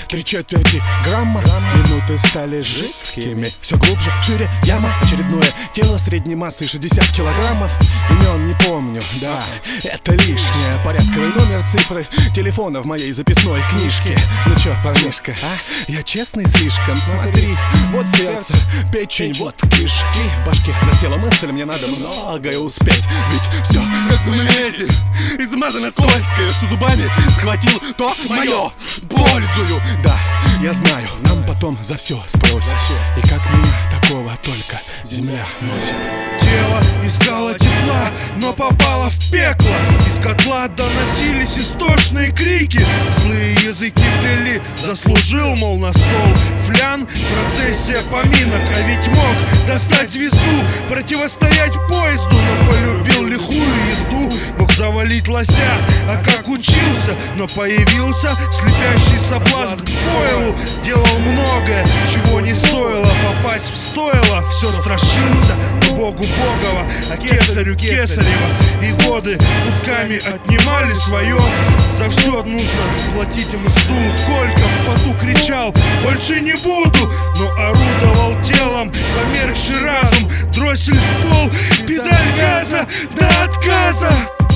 Кричат эти грамма, минуты стали жидкими. Все глубже, шире яма, очередное тело средней массы 60 килограммов. Имен не помню, да, это лишнее. Порядковый номер, цифры телефона в моей записной книжке. Ну чё, парнишка, а? Я честный слишком, смотри. Вот сердце, печень, вот кишки. В башке засела мысль, мне надо многое успеть. Ведь все как в омлете, измазано скользкое, что зубами схватил, то мое. Пользую, да, я знаю, нам потом за все спросят. И как меня такого только земля носит. Тело искало тепла, но попало в пекло. Из котла доносились истошные крики. Злые языки плели, заслужил, мол, на стол флян, процессия поминок. А ведь мог достать звезду, противостоять поезду, но полюбил лихую езду. Мог завалить лося, а как учился, но появился слепящий соблазн к пойлу. Делал многое, чего не стоило, попасть в стойло. Все страшился, но Богу Богова, а кесарю Кесарева. И годы кусками отнимали свое. За все нужно платить мзду. Сколько в поту кричал, больше не буду, но орудовал телом, померкший разум. Дроссель в пол, педаль газа до отказа.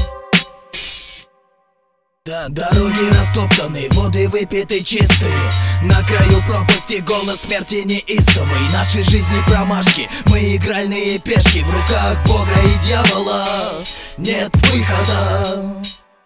Дороги растоптаны, воды выпиты чистые. На краю пропасти голос смерти неистовый. Нашей жизни промашки, мы игральные пешки. В руках Бога и дьявола нет выхода.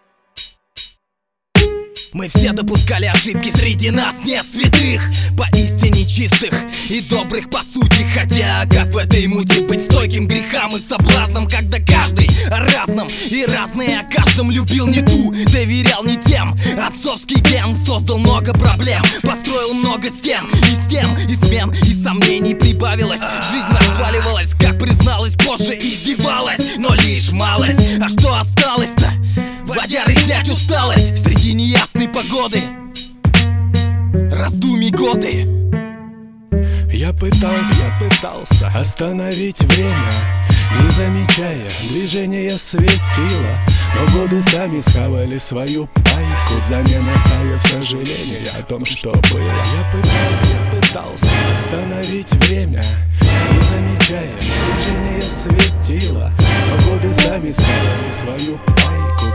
Мы все допускали ошибки, среди нас нет святых, поистине чистых и добрых по сути. Хотя как в этой муте быть стойким грехам и соблазнам, когда каждый о разном и разный о каждом любил не ту, доверял не тем. Отцовский ген создал много проблем, построил много стен, и стен, и смен, и сомнений прибавилось. Жизнь разваливалась, как призналась позже, издевалась, но лишь малость. А что осталось-то? Водяры снять усталость среди неясной погоды, раздумий годы. Я пытался остановить время, не замечая движения светила. Но годы сами схавали свою пайку, взамен оставив сожаление о том, что было. Я пытался остановить время, не замечая движения светила. Но годы сами схавали свою пайку.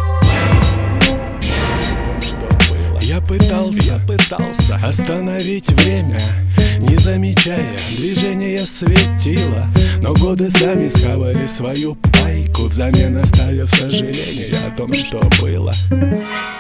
Я пытался остановить время, не замечая движения светила. Но годы сами схавали свою пайку, взамен оставив сожаление о том, что было.